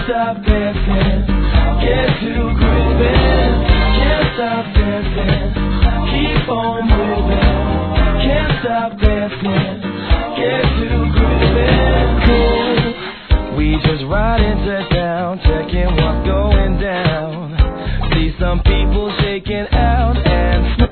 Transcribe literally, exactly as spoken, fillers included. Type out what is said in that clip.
stop dancing, get to grooving. Can't stop dancing, keep on moving. Can't stop dancing, get to grooving. Cool, we just ride into